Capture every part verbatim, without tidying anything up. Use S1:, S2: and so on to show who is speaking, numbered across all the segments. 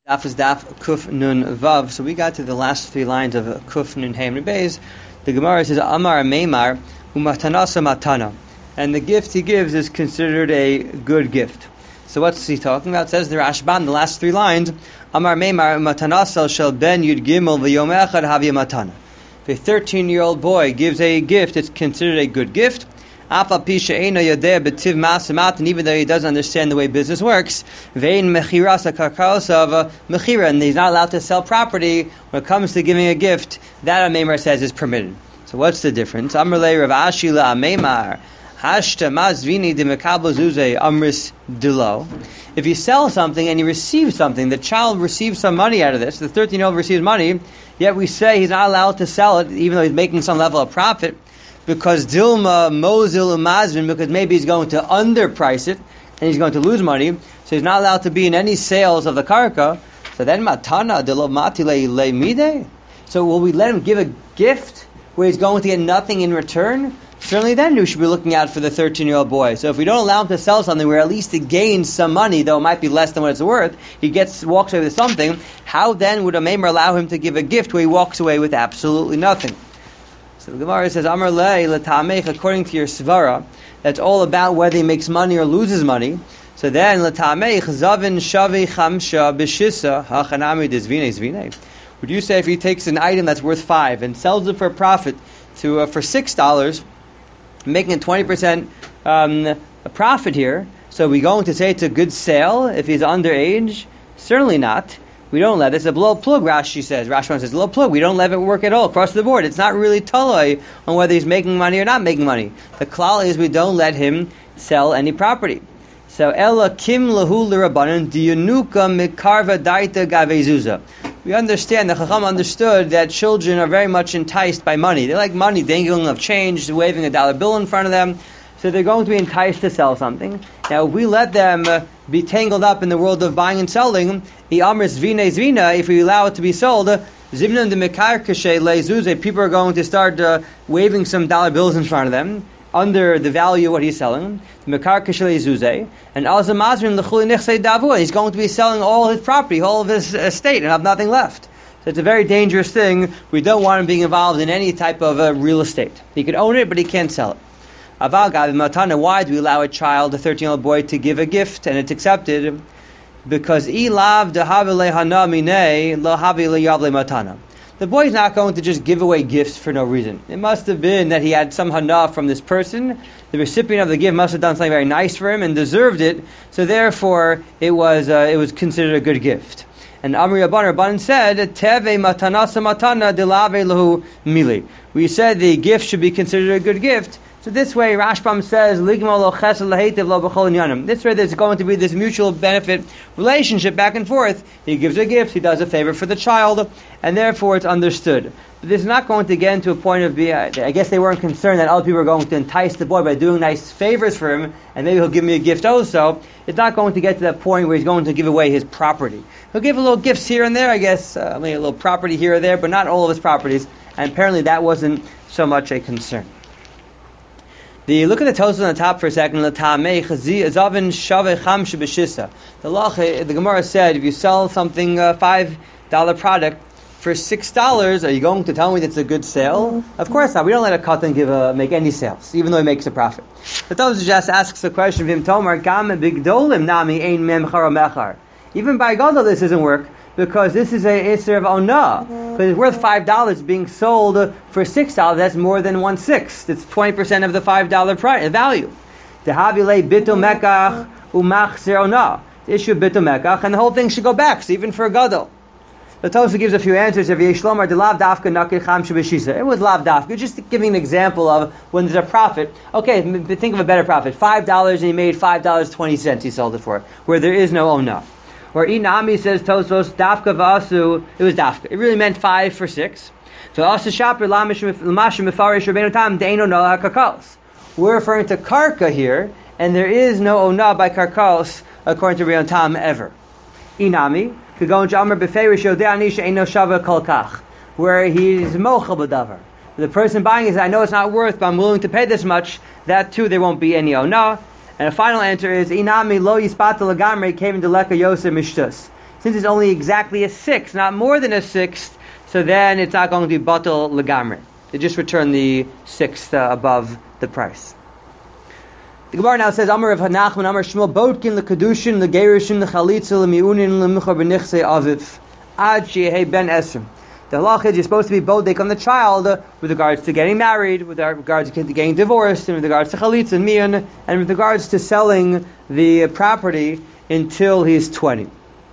S1: Daf is Daf Kuf Nun Vav. So we got to the last three lines of Kuf Nun Hey Beis. The Gemara says Amar Meimar Umatanasa Matana, and the gift he gives is considered a good gift. So what's he talking about? It says the Rashban, the last three lines. Amar Meimar Umatanasa Shel Ben Yud Gimel V'Yom Echad Havya Matana. If a thirteen-year-old boy gives a gift, it's considered a good gift. And even though he doesn't understand the way business works, and he's not allowed to sell property, when it comes to giving a gift, that Ameimar says is permitted. So what's the difference? If you sell something and you receive something, the child receives some money out of this, the thirteen-year-old receives money, yet we say he's not allowed to sell it, even though he's making some level of profit, because Dilma, Mozil, Umazvin, because maybe he's going to underprice it, and he's going to lose money, so he's not allowed to be in any sales of the karka. So then, Matana, Dilo Matile Le Mide? So will we let him give a gift where he's going to get nothing in return? Certainly then we should be looking out for the thirteen-year-old boy. So if we don't allow him to sell something where at least he gains some money, though it might be less than what it's worth, he gets walks away with something, how then would a Meimer allow him to give a gift where he walks away with absolutely nothing? So the Gemara says, Amar lei l'tamech, according to your svara, that's all about whether he makes money or loses money. So then, l'tamech, zavin shavi chamsha b'shisa, hachanami dizvine zvine. Would you say if he takes an item that's worth five and sells it for a profit to uh, for six dollars, making a twenty percent um, a profit here, so are we going to say it's a good sale if he's underage? Certainly not. We don't let it. It's a blow plug, Rashi says. Rashi says, blow plug. We don't let it work at all across the board. It's not really taloi on whether he's making money or not making money. The klal is we don't let him sell any property. So, Ella kim lahu l'rabanan diyanuka mikarva daita gavezuza. We understand, the Chacham understood that children are very much enticed by money. They like money, dangling of change, waving a dollar bill in front of them. So they're going to be enticed to sell something. Now, if we let them uh, be tangled up in the world of buying and selling, the amris zvine zvina, if we allow it to be sold, zivnan de mekar kashe lezuze, people are going to start uh, waving some dollar bills in front of them under the value of what he's selling. Mekar kashe lezuze, and azamazrin lechuli nechse davu, he's going to be selling all his property, all of his estate, and have nothing left. So it's a very dangerous thing. We don't want him being involved in any type of uh, real estate. He can own it, but he can't sell it. Aval Gavi Matana, why do we allow a child, a thirteen-year-old boy, to give a gift and it's accepted? Because ilav dehavile hana mine lahavile yavle matana. The boy's not going to just give away gifts for no reason. It must have been that he had some hana from this person. The recipient of the gift must have done something very nice for him and deserved it. So therefore, it was uh, it was considered a good gift. And Amri Rabban Rabban said, Teve matanasa matana delave lahu mili. We said the gift should be considered a good gift. So this way, Rashbam says, this way there's going to be this mutual benefit relationship back and forth. He gives a gift, he does a favor for the child, and therefore it's understood. But this is not going to get into a point of being, I guess they weren't concerned that other people are going to entice the boy by doing nice favors for him, and maybe he'll give me a gift also. It's not going to get to that point where he's going to give away his property. He'll give a little gifts here and there, I guess, uh, maybe a little property here or there, but not all of his properties, and apparently that wasn't so much a concern. The look at the Tosfos on the top for a second. The Lach, the Gemara said, if you sell something a five dollar product for six dollars, are you going to tell me that's a good sale? Of course not. We don't let a katan give a, make any sales, even though he makes a profit. The Tosfos just asks the question of him, Tomar Gam Bigdolim Nami Ein Memchar Mechar. Even by Gadol this doesn't work, because this is a Isser of Onah. Because it's worth five dollars being sold for six dollars, that's more than one-sixth. It's twenty percent of the five dollars price, value. Tehavile bitul mekach umachzer Onah. Issue bitul mekach, and the whole thing should go back, so even for a Gadol. The Tosfos gives a few answers. If Yeshlomar de lav dafka nakir chamshe b'shisa. It was lav dafka. Just giving an example of when there's a profit. Okay, think of a better profit. five dollars and he made five dollars and twenty cents he sold it for, where there is no Onah. Or Inami says Tosfos dafka v'asu. It was dafka. It really meant five for six. So asu shaper l'mashim mefarish rabbeinu tam deino nola karkaos. We're referring to karka here, and there is no onah by karkaos according to rabbeinu tam ever. Inami could go into amar beferish yodeani she'eino shava kolkach, where he's mochel b'davar. The person buying is, I know it's not worth, but I'm willing to pay this much. That too, there won't be any onah. And the final answer is Inami lo yispata lagamre came into leka yosef mishtus. Since it's only exactly a sixth, not more than a sixth, so then it's not going to be batal legamre. They just return the sixth uh, above the price. The Gemara now says, Amar Rav Nachman, Amar Shmuel, Bodkin lekedushin legerushin lechalitza lemiunin lemichar b'nichsei aviv ad sheyehei ben esrim. The halacha is you're supposed to be bodek on the child uh, with regards to getting married, with regards to getting divorced, and with regards to chalitza and miyun, and with regards to selling the property until he's twenty.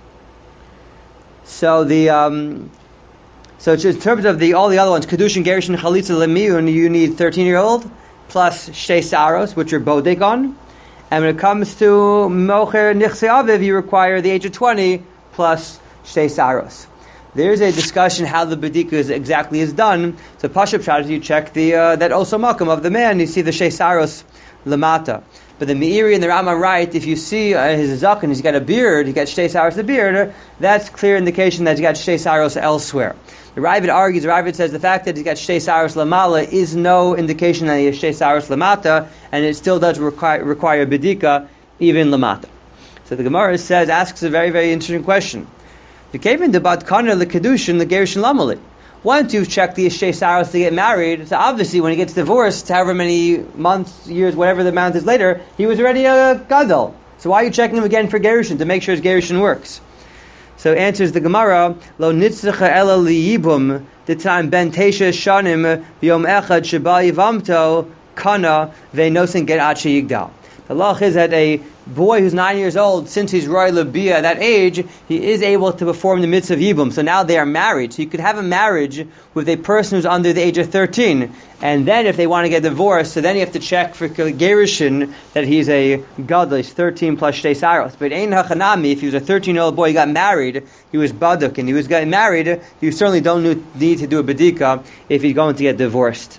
S1: So the um, so in terms of the all the other ones, kedushin, gerushin, chalitza, lemiyun, you need thirteen-year-old plus shtei saros, which are bodek on, and when it comes to mocher nichsei aviv, you require the age of twenty plus shtei saros. There's a discussion how the bedika is exactly is done. So pashup shad, you check the uh, that also makam of the man, you see the shtei saros lamata. But the Meiri and the Rama write, if you see uh, his zaken, he's got a beard, he got shtei saros the beard, that's clear indication that he's got shtei saros elsewhere. The Ravid argues, the Ravid says the fact that he's got shtei saros lamala is no indication that he has shtei saros lamata, and it still does require, require bedika, even lamata. So the Gemara says, asks a very, very interesting question. The Kevin debat kana the kedushin the gerushin lamali. Once you've checked the shtei saros to get married, so obviously when he gets divorced, however many months, years, whatever the amount is later, he was already a gadol. So why are you checking him again for gerushin to make sure his gerushin works? So answers the Gemara, Lo nitzcha ela liyibum, the time ben tesha shanim v'yom echad sheba yivamto kana ve'nosin get ad sheyigdal. The law is that a boy who's nine years old, since he's roy labia at that age, he is able to perform the mitzvah of yibum. So now they are married. So you could have a marriage with a person who's under the age of thirteen, and then if they want to get divorced, so then you have to check for gerushin that he's a gadol, he's thirteen plus shtei saros. But ein hachanami, if he was a thirteen-year-old boy, he got married, he was baduk, and he was getting married, you certainly don't need to do a bedika if he's going to get divorced.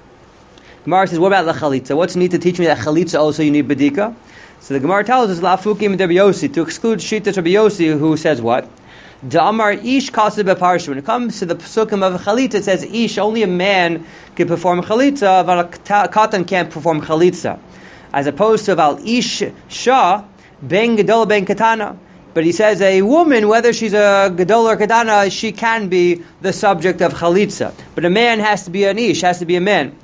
S1: Gemara says, what about la chalitza? What's neat to teach me that chalitza also you need bedika? So the Gemara tells us, la fukim Rabbi Yossi, to exclude shittas Rabbi Yossi, who says what? Da'amar ish kaseh beparsha. When it comes to the psukim of chalitza, it says ish, only a man can perform chalitza, but a katan can't perform chalitza. As opposed to val ish shah, ben gadol ben katana. But he says a woman, whether she's a gadol or katana, she can be the subject of chalitza. But a man has to be an ish, has to be a man.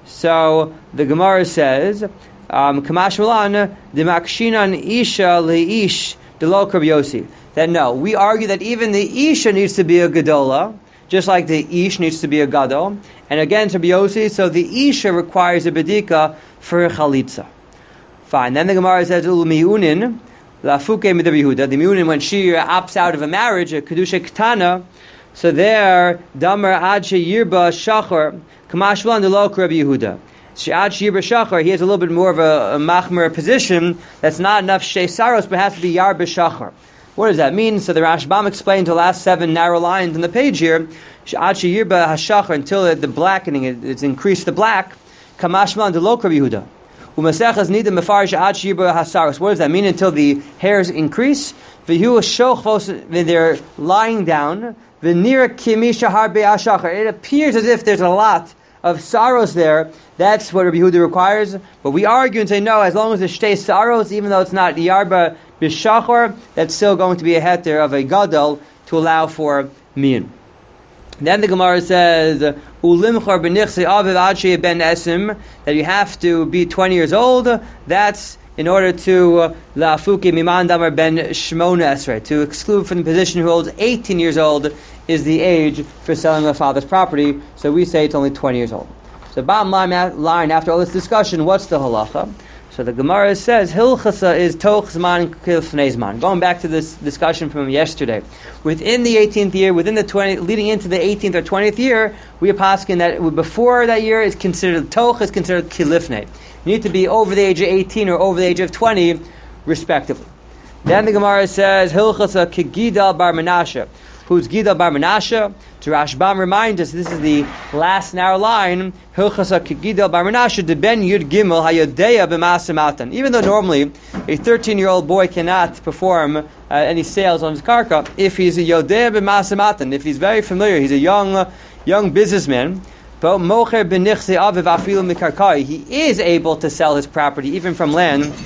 S1: So the Gemara says, um, Kamash Milan, the Makshinan Isha Leish Delo Rabbi Yossi. That no, we argue that even the Isha needs to be a Gadola, just like the Ish needs to be a Gadol. And again, Rabbi Yossi, so the Isha requires a Bedika for a Chalitza. Fine. Then the Gemara says, Ul Miunin, La Fuke Mid Rabbi Yehuda. The Miunin, when she opts out of a marriage, a Kedusha Ketana, so there, Damar Adshe Yirba Shachar, Kamashvan Delo Rabbi Yehuda. She'ad Shir B'Shachar, he has a little bit more of a, a machmer position. That's not enough Shtei Saros, but has to be Yar B'Shachar. What does that mean? So the Rashbam explained the last seven narrow lines on the page here. She'ad Shir B'Shachar, until the blackening, it, it's increased the black. Kamashvan Delo Rabbi Yehuda. Umasechas Nida Mefar She'ad Shir B'Hasaros. What does that mean? Until the hairs increase. V'hu Shoch, when they're lying down. V'nira Kimisha Harbe Ashachar. It appears as if there's a lot of saros there. That's what Rabbi Yehuda requires. But we argue and say no, as long as there's shtei saros, even though it's not yarba b'shachar, that's still going to be a heter of a gadol to allow for min. Then the Gemara says, Ulimchar b'nichsei aviv ad sheyeh ben esim, that you have to be twenty years old. That's in order to la'afuke miman damar ben shmona esrei, to exclude from the position who holds eighteen years old is the age for selling a father's property. So we say it's only twenty years old. So bottom line, line after all this discussion, what's the halacha? So the Gemara says, Hilchasa is toch zman kilfnei zman. Going back to this discussion from yesterday. Within the eighteenth year, within the twenty, leading into the eighteenth or twentieth year, we are posking that before that year is considered toch, is considered kilifnei. You need to be over the age of eighteen or over the age of twenty, respectively. Then the Gemara says, Hilchasa kigidal bar menashe. Who's Gidal bar Menashe? To Rashbam reminds us, this is the last narrow line, Hilchasa Gidal bar Menashe, de ben yud gimel hayodeya b'masamatan. Even though normally a thirteen-year-old boy cannot perform uh, any sales on his karka, if he's a yodeya b'masamatan, if he's very familiar, he's a young uh, young businessman, but mocher b'nichsei aviv afilu mikarkai, he is able to sell his property even from land.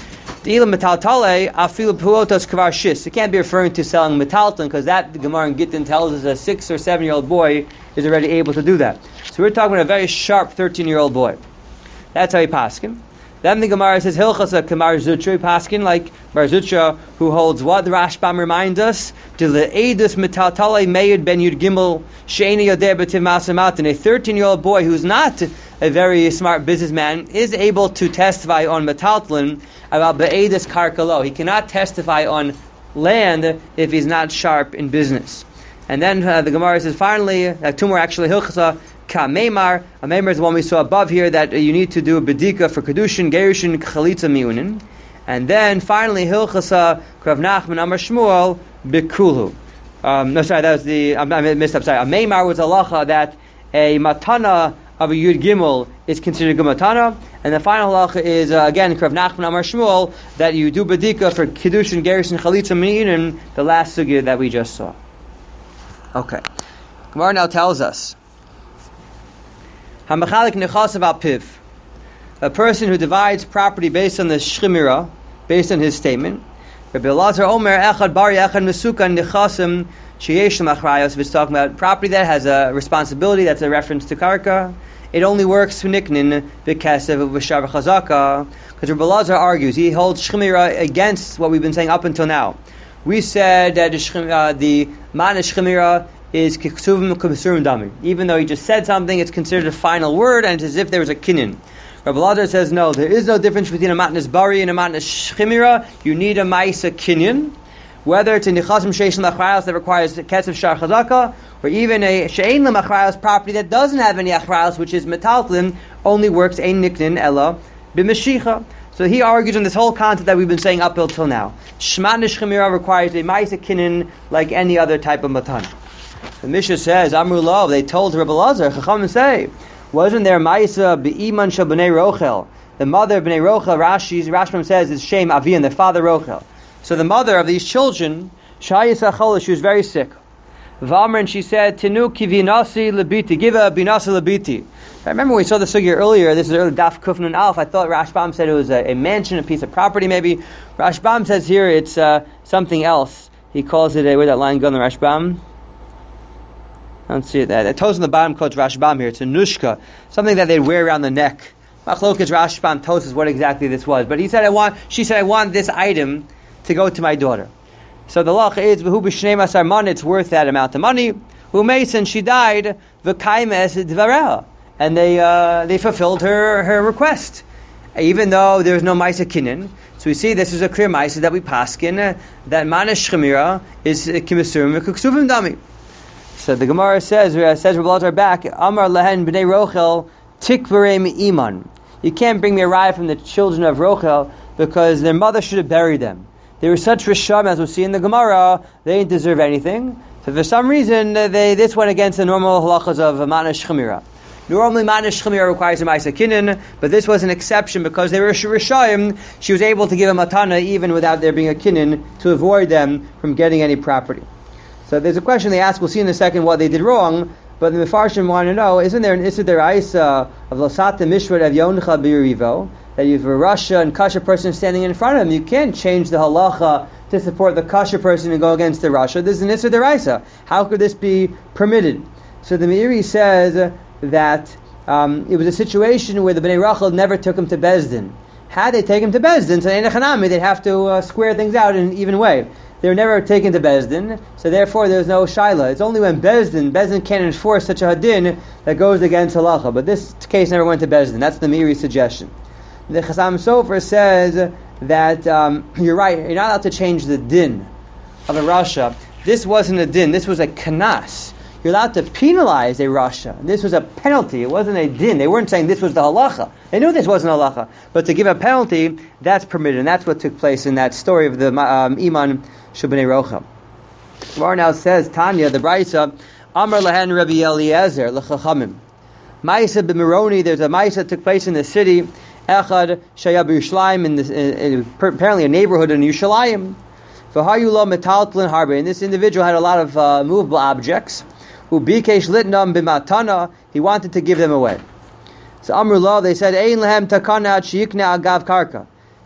S1: It can't be referring to selling metalton, because that the Gemara in Gittin tells us a six or seven year old boy is already able to do that. So we're talking about a very sharp thirteen year old boy. That's how he paskin. Then the Gemara says Hilchasa Kamar Zutra paskin, like Bar Zutra, who holds what the Rashbam reminds us: to the Eidus Metaltale Meir Ben Yud Gimel Sheini Yodeh B'Tiv Masamatan. A thirteen year old boy who's not a very smart businessman is able to testify on metaltlin about Be'edus Karkalo. He cannot testify on land if he's not sharp in business. And then uh, the Gemara says finally, uh, two more actually, Hilchasa Ka Meimar. A Meimar is the one we saw above here, that uh, you need to do a bedika for Kedushin, Gerushin, Chalitza Miunin. And then finally, Hilchasa Krav Nachman Amar Shmuel Bikulu. Um, no, sorry, that was the, I, I missed up, sorry. A Meimar was a halacha that a matana of a Yud Gimel is considered Gumatana, and the final halacha is uh, again Krav Nachman Amar Shmuel, that you do bedika for Kiddushin, Gerushin, Chalitza Me'inin, the last sugya that we just saw. Okay, Gemara now tells us Hamachalik Nechasav Al Piv, a person who divides property based on the Shchimira, based on his statement. Rabbi Elazar Omer Echad Bari Echad Mesukan Nechasim. If it's talking about property that has a responsibility, that's a reference to karka. It only works for niknin b'kesev v'shav chazaka, because Rabbi Elazar argues, he holds shchimira against what we've been saying up until now. We said that uh, the man shchimira is kiksuvim k'mesurim dami. Even though he just said something, it's considered a final word, and it's as if there was a kinyan. Rabbi Elazar says no, there is no difference between a matnas bari and a matnas shchimira. You need a ma'isa kinyan. Whether it's a nichasim sheishin lachrayos that requires ketzev shar chazaka, or even a she'ein lemachrayos property that doesn't have any achrayos, which is metaltlin, only works ein niknin ella b'meshicha. So he argues on this whole concept that we've been saying up until now. Shmat nishchemira requires a ma'isa kinin like any other type of matan. The Mishnah says, Amru Lo, they told Rabbi Elazar, Chachamim say, wasn't there ma'isa be'iman shel b'nei Rochel? The mother of b'nei Rochel, Rashi's Rashbam says, is Shem Avian, the father Rochel. So the mother of these children, Shayis Achola, she was very sick. Vamr, and she said, Tinu kivinasi labiti, give her a binasi labiti. I remember we saw the sugya earlier, this is early Daf Kufnun Alf, I thought Rashbam said it was a, a mansion, a piece of property maybe. Rashbam says here it's uh, something else. He calls it a, where'd that line go in the Rashbam? I don't see it there. The toes on the bottom quotes Rashbam here, it's a nushka, something that they'd wear around the neck. Machlokas Rashbam tells us what exactly this was. But he said, I want, she said, I want this item to go to my daughter. So the law is v'hu b'shnei masar man, it's worth that amount of money. Who mason, she died v'kaimes dvareha, and they uh, they fulfilled her her request, even though there was no ma'isa kinin. So we see this is a clear ma'isa that we paskin uh, that manish shemira is kimisurim v'kuksuvim dami. So the Gemara says uh, says Rabbi Elazar back Amar lehen b'nei Rochel tikvarei iman. You can't bring me a raya from the children of Rochel because their mother should have buried them. They were such risham, as we'll see in the Gemara, they didn't deserve anything. So for some reason, they this went against the normal halachas of Ma'anash Chemira. Normally, Ma'anash Chemira requires a Ma'isa Kinin, but this was an exception because they were rishayim. She was able to give a matana even without there being a Kinin to avoid them from getting any property. So there's a question they ask, we'll see in a second what they did wrong, but the Mefarshim want to know, isn't there an Issa Deraisa of Losata Mishvat of Yoncha B'Yerivo, that you have a Rasha and Kasha person standing in front of him, you can't change the halacha to support the Kasha person and go against the Rasha. This is an Issa Deraisa. How could this be permitted? So the Meiri says that um, it was a situation where the Bnei Rachel never took him to Bezdin. Had they taken him to Bezdin, so in Echanami, they'd have to uh, square things out in an even way. They were never taken to Bezdin, so therefore there's no Shaila. It's only when Bezdin, Bezdin can't enforce such a hadin that goes against halacha. But this case never went to Bezdin. That's the Meiri suggestion. The Chasam Sofer says that um, you're right, you're not allowed to change the din of a Rasha. This wasn't a din, this was a kanas. You're allowed to penalize a Rasha. This was a penalty, it wasn't a din. They weren't saying this was the halacha. They knew this wasn't halacha. But to give a penalty, that's permitted. And that's what took place in that story of the um, Iman Shubnei Rocha. Gemara now says, Tanya, the Braisa, Amar Lahan Rabbi Eliezer, L'chachamim. Maisa b'Meroni, there's a Maisa that took place in the city, Echad Shayab Yerushalayim, in this, in, in, apparently a neighborhood in Yerushalayim. V'hayula metaltlin harbe, and this individual had a lot of uh, movable objects. Ubikesh litnam b'matana, he wanted to give them away. So Amrullah, they said, Ein lehem takana sheyikna agav karka.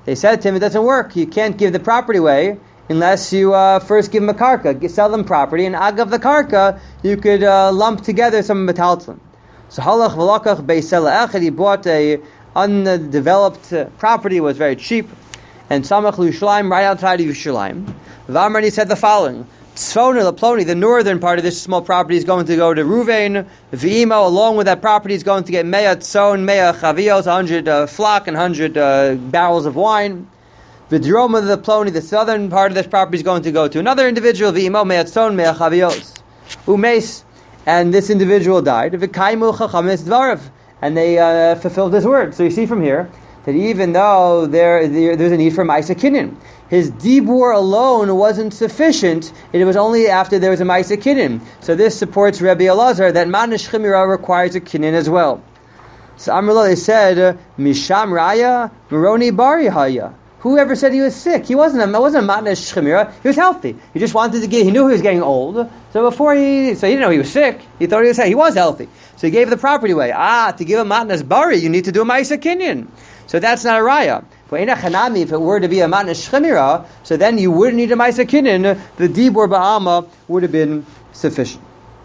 S1: They said to him, it doesn't work. You can't give the property away unless you uh, first give them a karka, sell them property, and agav the karka, you could uh, lump together some metaltlin. So halach v'lakach beisela echad, he bought a undeveloped uh, property, it was very cheap, and samach l'Yushalayim, right outside of Yushalayim. V'amar, he said the following: Tzfona Laploni, the northern part of this small property, is going to go to Ruvain. V'imo, along with that property, is going to get mea tzon, mea chavios, one hundred uh, flock and one hundred uh, barrels of wine. V'droma the Ploni, the southern part of this property, is going to go to another individual. V'imo, mea tzon, mea chavios. Umes, and this individual died. V'kaimu chachamis dvarav, and they uh, fulfilled his word. So you see from here that even though there, there there's a need for Maisa Kinyan, his dibur alone wasn't sufficient. It was only after there was a Maisa Kinyan. So this supports Rabbi Elazar that Manish Chimira requires a Kinyan as well. So Amrullah, they said, Misham Raya, Moroni Bari Haya. Whoever said he was sick? He wasn't a, it wasn't a Manish Chimira. He was healthy. He just wanted to get, he knew he was getting old. So before he, so he didn't know he was sick. He thought he was sick. He was healthy. So he gave the property away. Ah, to give a Matnas Bari, you need to do a Maisa Kinyan. So that's not a raya. If it were to be a matnas shemira, so then you wouldn't need a ma'aser kinyan. The dibur ba'ama would have been sufficient.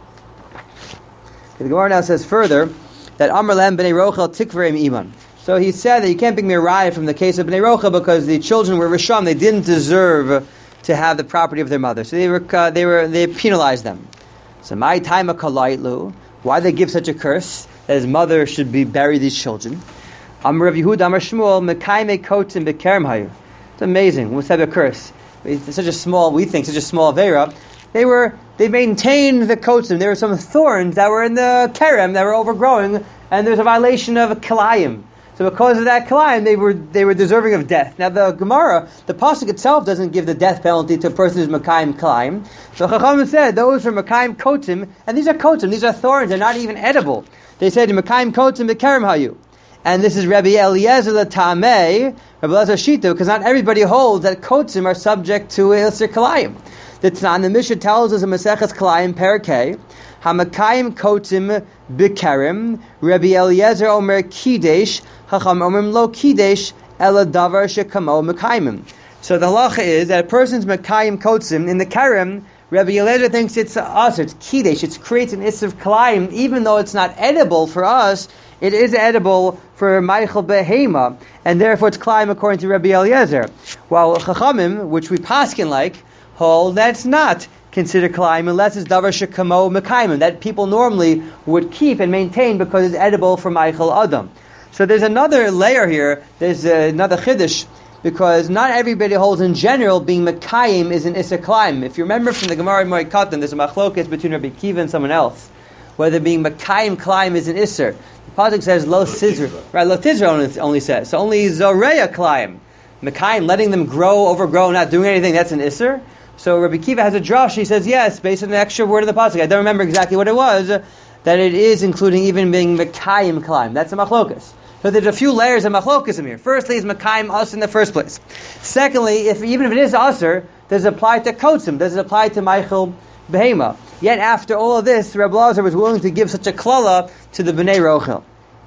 S1: The Gemara now says further that Amar Lem b'nei Rochel tikvarim iman. So he said that you can't pick me a raya from the case of b'nei Rochel because the children were risham; they didn't deserve to have the property of their mother, so they were uh, they were they penalized them. So my time a kalaitlu. Why they give such a curse that his mother should be bury these children? Amar Rav Yehuda, Amar Shmuel, Mekayme Kotzim Bekerem Hayu. It's amazing. What's that a curse? It's such a small, we think, such a small Avera. They were, they maintained the Kotzim. There were some thorns that were in the Kerem that were overgrowing, and there's a violation of Kalayim. So because of that Kalayim, they were they were deserving of death. Now the Gemara, the pasuk itself doesn't give the death penalty to a person who's Mekayim Kalayim. So Chacham said those are Mekayim Kotzim, and these are Kotzim, these are thorns, they're not even edible. They said Mekayim Kotzim Bekerem Hayu. And this is Rabbi Eliezer L'Tamei, Rabbi Eliezer Shita, because not everybody holds that kotzim are subject to Ilser Kalayim. The Tanan, the Mishnah tells us in Maseches Kalayim, Perakei, Hamakayim kotzim b'kerim, Rabbi Eliezer Omer Kidesh, Hacham Omer Lo Kidesh, Ela Davar Shekamo Mekayimim. So the halacha is that a person's Mekayim kotzim in the Kerem, Rabbi Eliezer thinks it's us, it's Kidesh, it creates an Isser Kalayim, even though it's not edible for us. It is edible for Michael Behema, and therefore it's Klaim according to Rabbi Eliezer. While Chachamim, which we paskin like, hold that's not considered Klaim unless it's Davar Shekamo Mekaimim, that people normally would keep and maintain because it's edible for Michael Adam. So there's another layer here, there's uh, another Chiddush, because not everybody holds in general being Mekayim is an Isser Klaim. If you remember from the Gemara in Moed there's a machlokes between Rabbi Kiva and someone else, whether being Mekayim Klaim is an Isser. Pasuk says lo sizra, right? Lo tizra only, only says so. Only zoreya klaim, mekayim, letting them grow, overgrow, not doing anything. That's an isser. So Rabbi Kiva has a drush. He says yes, based on an extra word of the pasuk. I don't remember exactly what it was. That it is including even being mekayim klaim. That's a machlokas. So there's a few layers of machlokas in here. Firstly, is mekayim us in the first place. Secondly, if even if it is usser, does it apply to kotzim? Does it apply to Michael Behema? Yet after all of this, Rabbi Elazar was willing to give such a klala to the Bnei Rochel.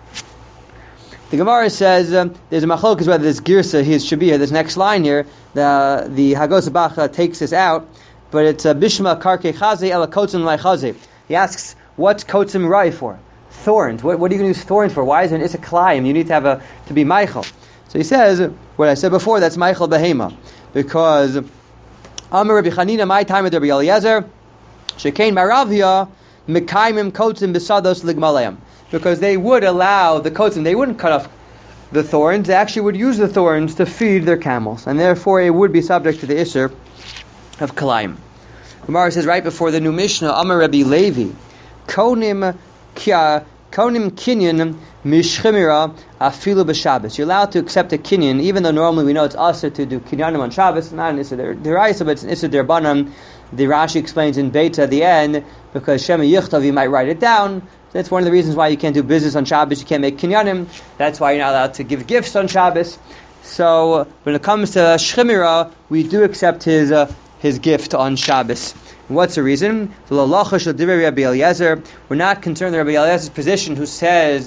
S1: The Gemara says um, there's a machlokas whether this girsa he should be here. This next line here, the the Hagos Bacha takes this out, but it's uh, Bishma Karke Chaze Ela Kotzim Lai Chaze. He asks, what's Kotzim Rai for? Thorns. What, what are you going to use thorns for? Why is it an Issachlayim? You need to have a to be Michael. So he says what I said before. That's Michael Behema, because Amar Rabbi Chanina, my time with Rabbi Eliezer. Shekain Maravia Mekaimim Kotzim Besados Ligmaleim, because they would allow the kotzim, they wouldn't cut off the thorns, they actually would use the thorns to feed their camels, and therefore it would be subject to the Isser of Kalayim. Gemara says right before the new Mishnah, Amar Rabbi Levi, Konim Kia Konim Kinyan Mishchimira Afilu B'Shabbos. You're allowed to accept a Kinyan, even though normally we know it's Asr to do Kinyanim on Shabbos, not an Isser Deraisa, but it's an Isser Derbanan. The Rashi explains in Beta at the end, because Shema Yichtav, you might write it down. That's one of the reasons why you can't do business on Shabbos, you can't make kinyanim. That's why you're not allowed to give gifts on Shabbos. So when it comes to Shchimira, we do accept his uh, his gift on Shabbos. What's the reason? We're not concerned with Rabbi Eliezer's position, who says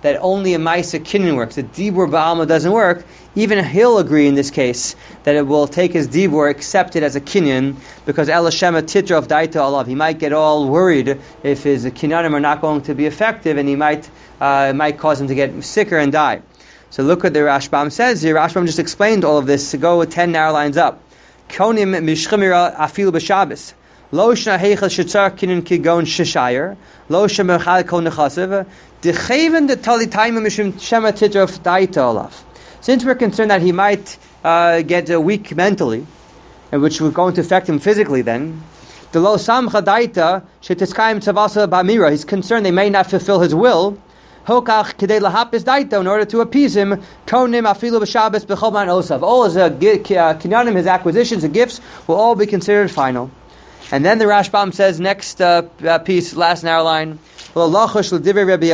S1: that only a Maisa Kinyan works, that Dibur Ba'alma doesn't work, even he'll agree in this case that it will take his Dibur, accept it as a Kinyan, because El Shema Titra of Daita Alav. He might get all worried if his Kinyanim are not going to be effective, and he might uh, might cause him to get sicker and die. So look what the Rashbam says here. Rashbam just explained all of this. To go with ten narrow lines up. Konim mishchimira afil b'Shabbos. Lo shna heichel shetzar kinin kigon shishayir. Lo shema chal kol nechasev. Dechaven de tali taima mishum shema titra of daita olaf. Since we're concerned that he might uh, get uh, weak mentally, and which would going to affect him physically then, the lo samcha daita shetiskayim tzavasa b'amira. He's concerned they may not fulfill his will. Hokach kedei lahapis daita, in order to appease him. Konim afilu b'Shabbos b'chol man osav. All his uh, kinyanim, his acquisitions, and gifts will all be considered final. And then the Rashbam says, next uh, uh, piece, last narrow line. We don't need a Rabbi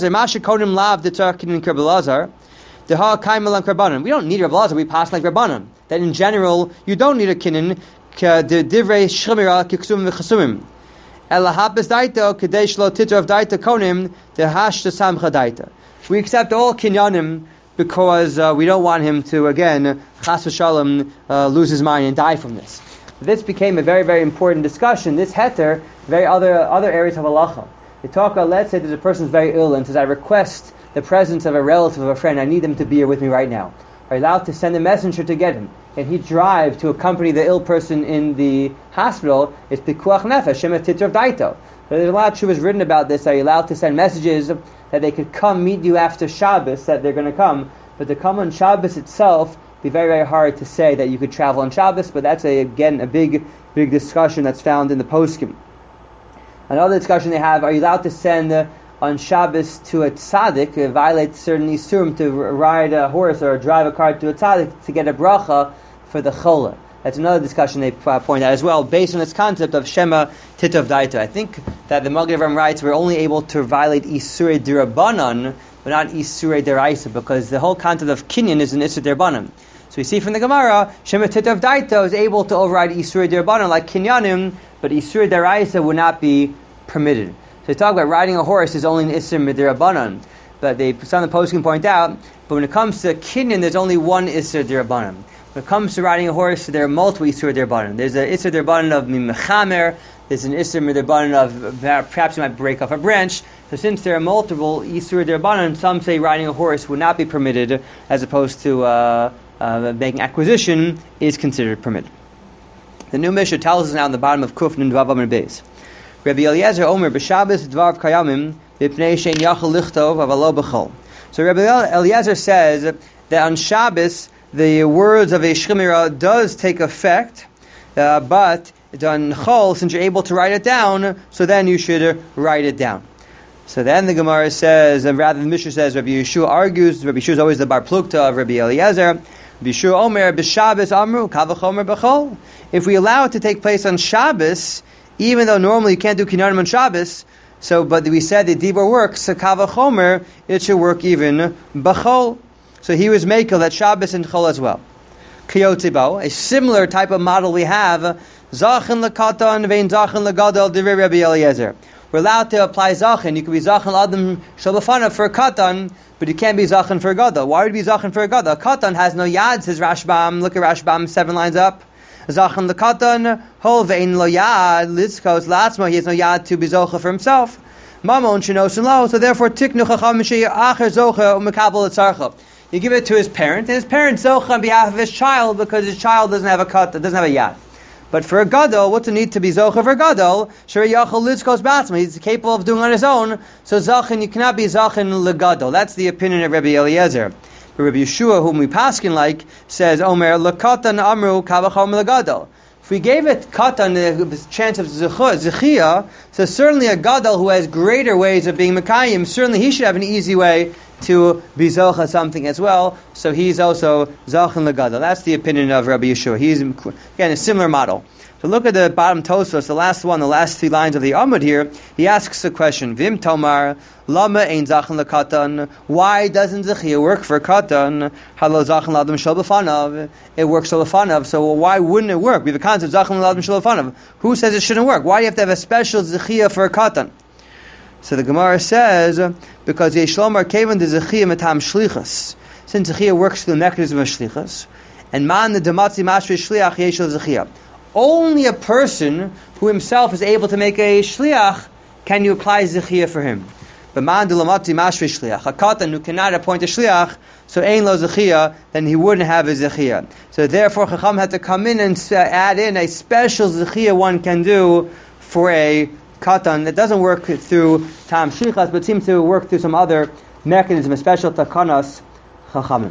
S1: Elazar, we pass like Rabbanan. That in general, you don't need a kinin. Divrei shchimira kiksum v'chasumim. Elahapis daita kadesh lo titra of daita konim dehash samcha daita. We accept all kinyanim because uh, we don't want him to again chas v'shalom uh, lose his mind and die from this. This became a very very important discussion. This heter, very other other areas of halacha. They talk. Uh, let's say there's a person who's very ill and says, I request the presence of a relative of a friend. I need them to be here with me right now. Are you allowed to send a messenger to get him? And he drive to accompany the ill person in the hospital. It's pikuach nefesh, shema titra of daito. There's a lot of shuvas written about this. Are you allowed to send messages that they could come meet you after Shabbos, that they're going to come? But to come on Shabbos itself, it'd be very, very hard to say that you could travel on Shabbos, but that's, a, again, a big, big discussion that's found in the poskim. Another discussion they have, are you allowed to send uh, on Shabbos to a tzaddik, uh, violate certain isurim, to ride a horse or drive a car to a tzaddik to get a bracha for the chola? That's another discussion they uh, point out as well, based on this concept of Shema Titav Daita. I think that the Magen Avraham writes we're only able to violate Isurei Dirabanan, but not Isurei Deraisa, because the whole concept of Kinyan is an Isur Dirabanan. So we see from the Gemara, Shema Titav Daita is able to override Isurei Dirabanan like Kinyanim, but Isurei Deraisa would not be permitted. So they talk about riding a horse is only an Isur Midirabanan, but they, some of the posts can point out, but when it comes to Kinyan, there's only one Isur Dirabanan. When it comes to riding a horse, there are multiple Isur Dirabanan. There's an Isur Dirabanan of Mimechamer, there's an Isur Dirabanan of perhaps you might break off a branch. So since there are multiple Isur Dirabanan, some say riding a horse would not be permitted, as opposed to uh, uh, making acquisition is considered permitted. The new Mishnah tells us now in the bottom of Kuf Nun Vav Amud Beis. Rabbi Eliezer Omer b'Shabbos dvarv kayamim b'pnei shein yachal lichtov avalo b'chol. So Rabbi Eliezer says that on Shabbos the words of a shchimira does take effect, uh, but on chol, since you're able to write it down, so then you should write it down. So then the Gemara says, and rather the Mishnah says, Rabbi Yeshua argues. Rabbi Yeshua is always the bar plukta of Rabbi Eliezer. Rabbi Yeshua Omer b'Shabbos amru kavachomer b'chol. If we allow it to take place on Shabbos, even though normally you can't do kinyanim on Shabbos, so but we said that dibur works, so kavachomer, it should work even b'chol. So he was makel that Shabbos and chol as well. Kiyotzibo, a similar type of model we have, zachin lekatan vein zachin legadol divrei Rabbi Eliezer. We're allowed to apply zachin. You could be zachin adam shalafana for a katan, but you can't be zachin for a gadol. Why would you be zachin for a gadol? A katan has no yad, says Rashbam. Look at Rashbam, seven lines up. Zachan lekatan hol vein lo yad litzkos latzma. He has no yad to be zocha for himself. Mamon shenosin lo. So therefore, tiknu chacham she'acher zocha umekabel etzarcha. You give it to his parent, and his parent zocha on behalf of his child because his child doesn't have a katan, doesn't have a yad. But for a gadol, what's the need to be zocha for a gadol? Sure, yachol litzkos batzma. He's capable of doing on his own. So zachin, you cannot be zachin legadol. That's the opinion of Rabbi Eliezer. But Rabbi Yeshua, whom we paskin like, says, Omer, lekatan amru kavachom legadol. If we gave it katan the chance of zechia, so certainly a gadol who has greater ways of being mekayim, certainly he should have an easy way to be zocha something as well. So he's also zachin legadol. That's the opinion of Rabbi Yeshua. He's, again, a similar model. So look at the bottom Tosfos, the last one, the last three lines of the Amud here. He asks a question. Vim Tomar, Lama ein zachin lekatan. Why doesn't zechia work for katan? Halo zachin ladam shel b'fanav. It works shel b'fanav. So why wouldn't it work? We have a concept zachin ladam shel b'fanav. Who says it shouldn't work? Why do you have to have a special zechia for a katan? So the Gemara says, because Yeshlomar Kevan de Zechiyah Matam Shlichas, since Zechiyah works through the mechanism of Shlichas, and Man the Damatzi Mashri Shliach Yeshel Zechiyah. Only a person who himself is able to make a Shliach can you apply Zechiyah for him. But Man the Damatzi Mashri Shliach, a katan who cannot appoint a Shliach, so Ein Lo Zechiyah, then he wouldn't have a Zechiyah. So therefore Chacham had to come in and add in a special Zechiyah one can do for a katan that doesn't work through tam shlichas, but seems to work through some other mechanism, a special takanas chachamim.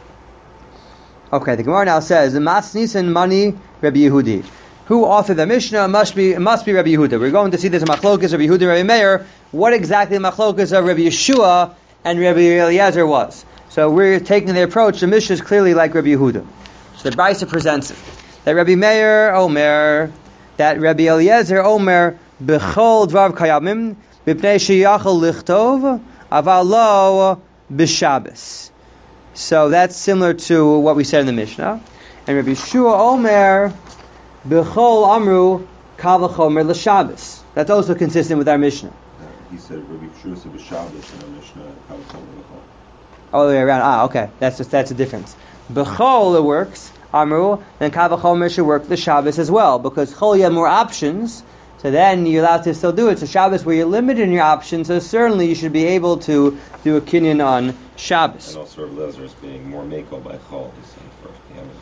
S1: Okay, the Gemara now says the Mas Nisan Mani Rabbi Yehudi. Who authored the Mishnah? Must be it must be Rabbi Yehuda. We're going to see this machlokas Rabbi Yehuda, Rabbi Meir. What exactly the machlokas of Rabbi Yeshua and Rabbi Eliezer was? So we're taking the approach. The Mishnah is clearly like Rabbi Yehuda. So the Brisa presents it that Rabbi Meir Omer, that Rabbi Eliezer Omer. Bechol dvar kayamim b'pnei sheyachol lichtov aval lo b'Shabbos. So that's similar to what we said in the Mishnah. And Rabbi Yeshua Omer bechol amru kal v'chomer l'Shabbos. That's also consistent with our Mishnah.
S2: He said Rabbi Yeshua said b'Shabbos in our Mishnah kal v'chomer l'chol.
S1: All the way around. Ah, okay. That's just that's a difference. Bechol it works amru, then kal v'chomer should work the Shabbos as well, because chol you have more options. So then you're allowed to still do it. So Shabbos, where you're limited in your options, so certainly you should be able to do a kinyan on Shabbos.
S2: And also Rabbi Eliezer is being more mako by chol. He's saying first, the end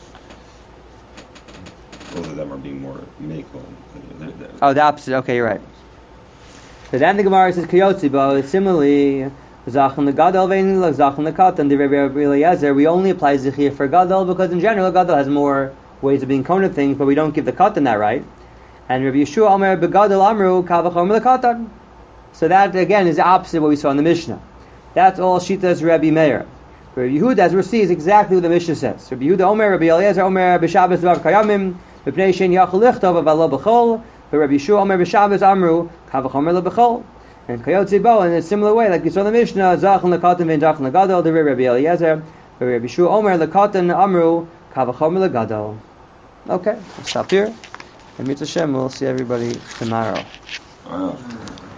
S2: of chol. Both of them are being more mako.
S1: Oh, the opposite. Okay, you're right. So then the Gemara says Kiyotzi, but similarly, Zachan the Gadol vein Zachan the Katan the Rabbi Eliezer. We only apply Zechiyah for Gadol because in general Gadol has more ways of being koned things, but we don't give the Katan that right. And Rabbi Yeshua Omer begadol amru kal v'chomer l'katan. So that again is the opposite of what we saw in the Mishnah. That's all Shita's Rabbi Meir. Rabbi Yehuda, as we see, is exactly what the Mishnah says. Rabbi Yehuda Omer, Rabbi Eliezer Omer b'Shabbos dvar kayamim b'pnei shein yachol lichtov aval lo b'chol. But Rabbi Yeshua Omer b'Shabbos amru kal v'chomer lo b'chol. And Kayotzi Bo in a similar way, like we saw in the Mishnah, Zachan l'katan vein Zachan l'gadol the Rabbi Eliezer. But Rabbi Yeshua Omer l'katan amru kal v'chomer l'gadol. Okay, let's stop here. And Mitzvah Hashem, we'll see everybody tomorrow.
S2: Wow.